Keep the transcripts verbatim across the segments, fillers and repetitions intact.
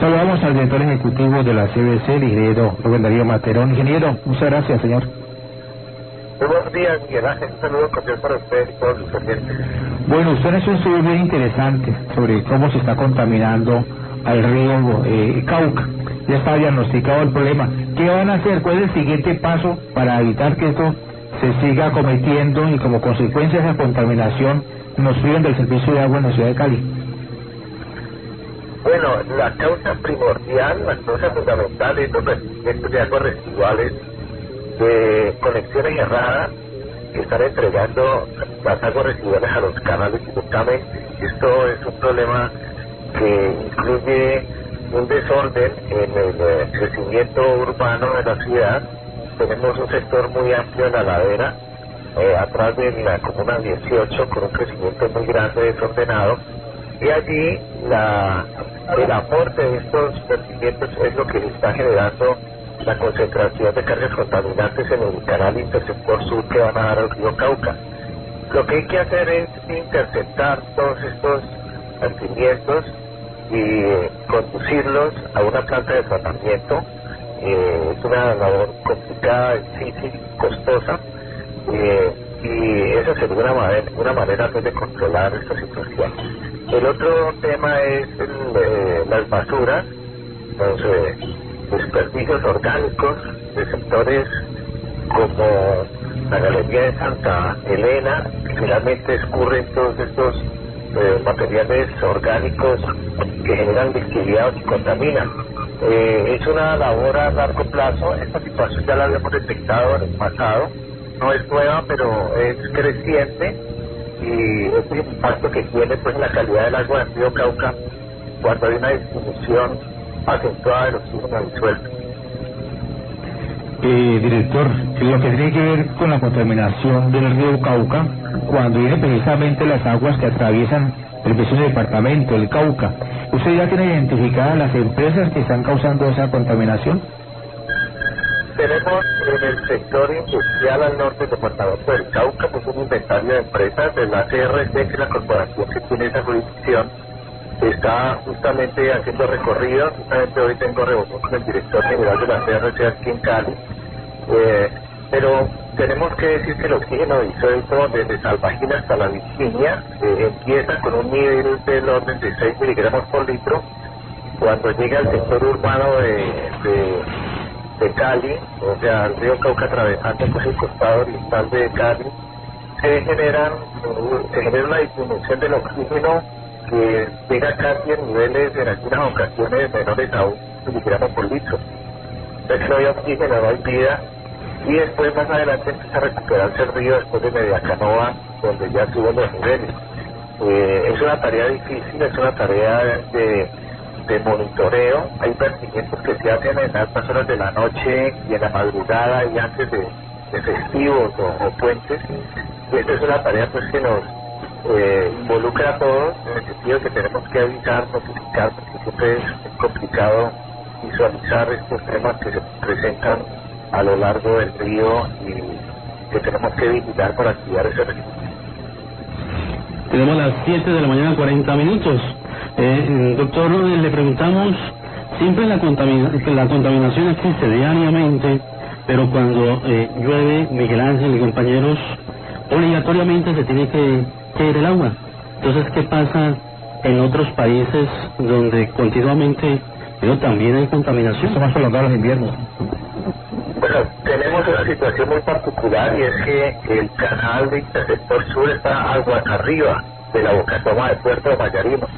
Saludamos al director ejecutivo de la C B C, el ingeniero Rubén Darío Materón. Ingeniero, muchas gracias, señor. Muy buenos días, Miguel Ángel. Un saludo cordial para usted y todos sus oyentes. Bueno, usted es un estudio muy interesante sobre cómo se está contaminando al río eh, Cauca. Ya está diagnosticado el problema. ¿Qué van a hacer? ¿Cuál es el siguiente paso para evitar que esto se siga cometiendo y como consecuencia de esa contaminación nos priven del servicio de agua en la ciudad de Cali? Bueno, la causa primordial, la causa fundamental es los vertimientos de aguas residuales de conexiones erradas que están entregando las aguas residuales a los canales directamente. Esto es un problema que incluye un desorden en el eh, crecimiento urbano de la ciudad. Tenemos un sector muy amplio en la ladera, eh, atrás de la comuna dieciocho, con un crecimiento muy grande desordenado, y allí la, el aporte de estos vertimientos es lo que está generando la concentración de cargas contaminantes en el canal intersector sur que van a dar al río Cauca. Lo que hay que hacer es interceptar todos estos vertimientos y eh, conducirlos a una planta de tratamiento. Eh, es una labor complicada, difícil, costosa, eh, y esa sería una manera, una manera pues, de controlar esta situación. El otro tema es el, eh, las basuras, los eh, desperdicios orgánicos de sectores como la Galería de Santa Elena, que finalmente escurren todos estos eh, materiales orgánicos que generan lixiviados y contaminan. Eh, es una labor a largo plazo. Esta situación ya la habíamos detectado en el pasado, no es nueva, pero es creciente, y este impacto que tiene pues en la calidad del agua del río Cauca cuando hay una disminución acentuada del oxígeno disuelto. Eh, director, lo que tiene que ver con la contaminación del río Cauca, cuando vienen precisamente las aguas que atraviesan el vecino departamento, el Cauca, ¿usted ya tiene identificadas las empresas que están causando esa contaminación? Tenemos en el sector industrial al norte del departamento del Cauca pues un inventario de empresas de la C R C, que es la corporación que tiene esa jurisdicción. Está justamente haciendo recorridos. Justamente hoy tengo reunión con el director general de la C R C aquí en Cali. Eh, pero tenemos que decir que el oxígeno disuelto desde Salvajina hasta la Virginia eh, empieza con un nivel del orden de seis miligramos por litro. Cuando llega al sector urbano de, de, de Cali, o sea, el río Cauca atravesando pues, el costado oriental de Cali, se generan se genera una disminución del oxígeno que llega casi a niveles en algunas ocasiones menores a un miligramo por litro. Entonces no hay oxígeno, no hay vida, y después más adelante empieza a recuperarse el río después de Mediacanoa, donde ya suben los niveles. Eh, es una tarea difícil, es una tarea de, de monitoreo. Hay vertimientos que se hacen en altas horas de la noche y en la madrugada y antes de, de festivos o, o puentes, y esta es una tarea pues que nos eh, involucra a todos, en el sentido que tenemos que avisar, notificar, porque siempre es complicado visualizar estos temas que se presentan a lo largo del río y que tenemos que vigilar para activar ese registro. Tenemos las siete de la mañana, cuarenta minutos. Eh, doctor, le preguntamos, siempre la, contamina, la contaminación existe diariamente, pero cuando eh, llueve, Miguel Ángel y compañeros, obligatoriamente se tiene que, que ir el agua. Entonces, ¿qué pasa en otros países donde continuamente pero también hay contaminación? Esto más prolongado los inviernos. Bueno, tenemos una situación muy particular, y es que el canal de intersector sur está aguas arriba de la bocatoma de Puerto de Vallarino,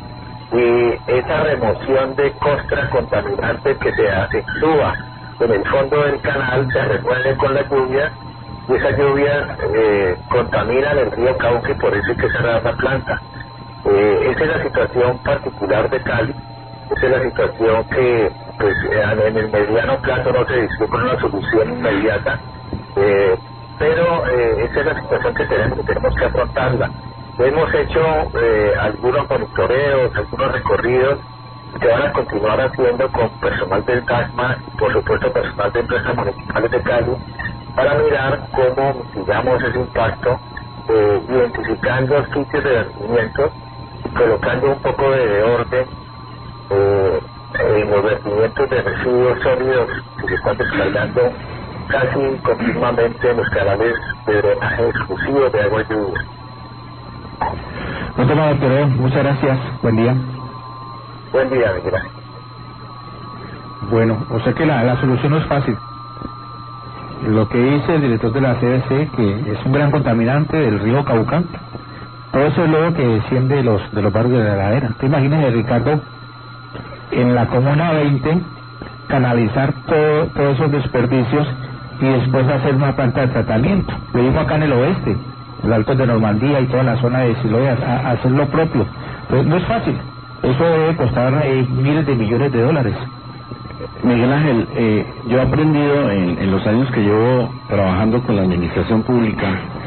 y esa remoción de costra contaminante que se acentúa en el fondo del canal se remueve con la lluvia, y esa lluvia eh, contamina el río Cauca, y por eso hay que cerrar la planta. Eh, esa es la situación particular de Cali. Esa es la situación que pues en el mediano plazo no se discute una solución inmediata, eh, pero eh, esa es la situación que tenemos, que tenemos que afrontarla. Hemos hecho eh, algunos monitoreos, algunos recorridos que van a continuar haciendo con personal del TASMA y por supuesto personal de empresas municipales de Cali, para mirar cómo mitigamos ese impacto, eh, identificando sitios de vertimiento y colocando un poco de orden Eh, los vertimientos de residuos sólidos que se están descargando casi continuamente en los canales de drenaje exclusivos de agua y lluvia. Doctor Manuel, muchas gracias. Buen día. Buen día, Miguel Ángel. Bueno, o sea que la, la solución no es fácil. Lo que dice el director de la C D C, que es un gran contaminante del río Cauca, todo eso es lodo que desciende de los, de los barrios de la ladera. ¿Te imaginas, Ricardo, en la Comuna veinte, canalizar todo, todos esos desperdicios y después hacer una planta de tratamiento? Lo mismo acá en el oeste, el Alto de Normandía y toda la zona de Siloé, a, a hacer lo propio. Pues no es fácil, eso debe costar eh, miles de millones de dólares. Miguel Ángel, eh, yo he aprendido en, en los años que llevo trabajando con la administración pública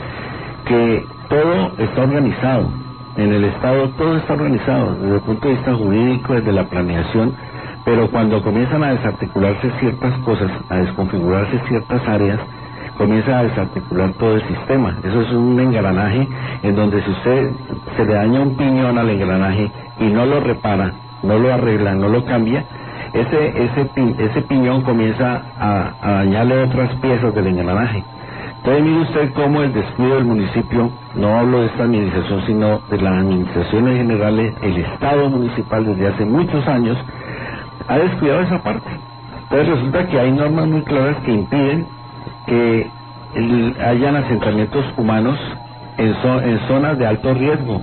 que todo está organizado. En el Estado todo está organizado, desde el punto de vista jurídico, desde la planeación, pero cuando comienzan a desarticularse ciertas cosas, a desconfigurarse ciertas áreas, comienza a desarticular todo el sistema. Eso es un engranaje en donde si usted se le daña un piñón al engranaje y no lo repara, no lo arregla, no lo cambia, ese ese pi, ese piñón comienza a, a dañarle otras piezas del engranaje. Entonces mire usted cómo el descuido del municipio, no hablo de esta administración sino de las administraciones generales, el Estado municipal desde hace muchos años ha descuidado esa parte. Entonces resulta que hay normas muy claras que impiden que el, hayan asentamientos humanos en, zo, en zonas de alto riesgo,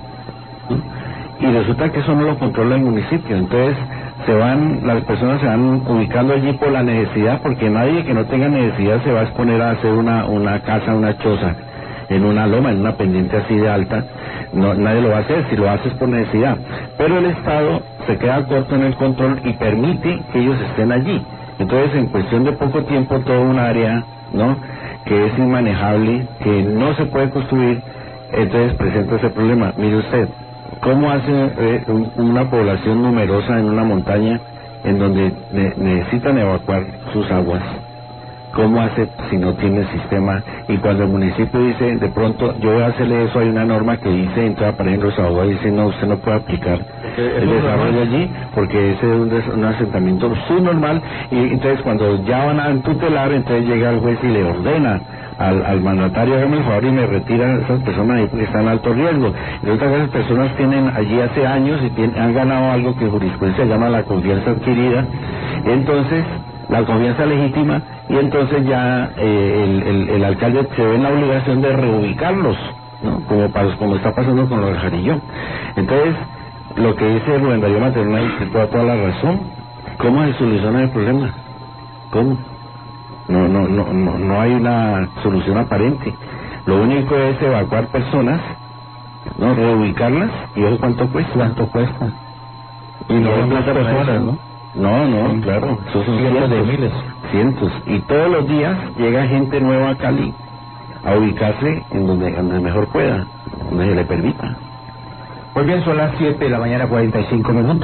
¿sí? Y resulta que eso no lo controla el municipio. Entonces se van, las personas se van ubicando allí por la necesidad, porque nadie que no tenga necesidad se va a exponer a hacer una, una casa, una choza en una loma, en una pendiente así de alta. No, nadie lo va a hacer, si lo hace es por necesidad, pero el Estado se queda corto en el control y permite que ellos estén allí. Entonces en cuestión de poco tiempo todo un área, ¿no?, que es inmanejable, que no se puede construir, entonces presenta ese problema. Mire usted, ¿cómo hace eh, un, una población numerosa en una montaña en donde ne necesitan evacuar sus aguas? ¿Cómo hace si no tiene sistema? Y cuando el municipio dice, de pronto, yo voy a hacerle eso, hay una norma que dice, entra para los abogados y dice, no, usted no puede aplicar el desarrollo allí, porque ese es un, des un asentamiento subnormal, y entonces cuando ya van a tutelar, entonces llega el juez y le ordena al, al mandatario, hágame el favor y me retira esas personas ahí porque están en alto riesgo. Y otras esas personas tienen allí hace años y tienen, han ganado algo que en jurisprudencia llama la confianza adquirida, entonces la confianza legítima, y entonces ya eh, el, el, el alcalde se ve en la obligación de reubicarlos, ¿no?, como, para, como está pasando con los del Jarillón. Entonces, lo que dice Rubén Darío Materna tiene toda, toda la razón. ¿Cómo se soluciona el problema? ¿Cómo? No, no, no, no, no hay una solución aparente. Lo único es evacuar personas, ¿no?, reubicarlas, y ojo cuánto cuesta. ¿Cuánto cuesta? Y no son plata personas, ¿no? No, no, claro, esos son cientos de miles. Cientos. Y todos los días llega gente nueva a Cali a ubicarse en donde, donde mejor pueda, donde se le permita. Muy bien, son las siete de la mañana, cuarenta y cinco minutos.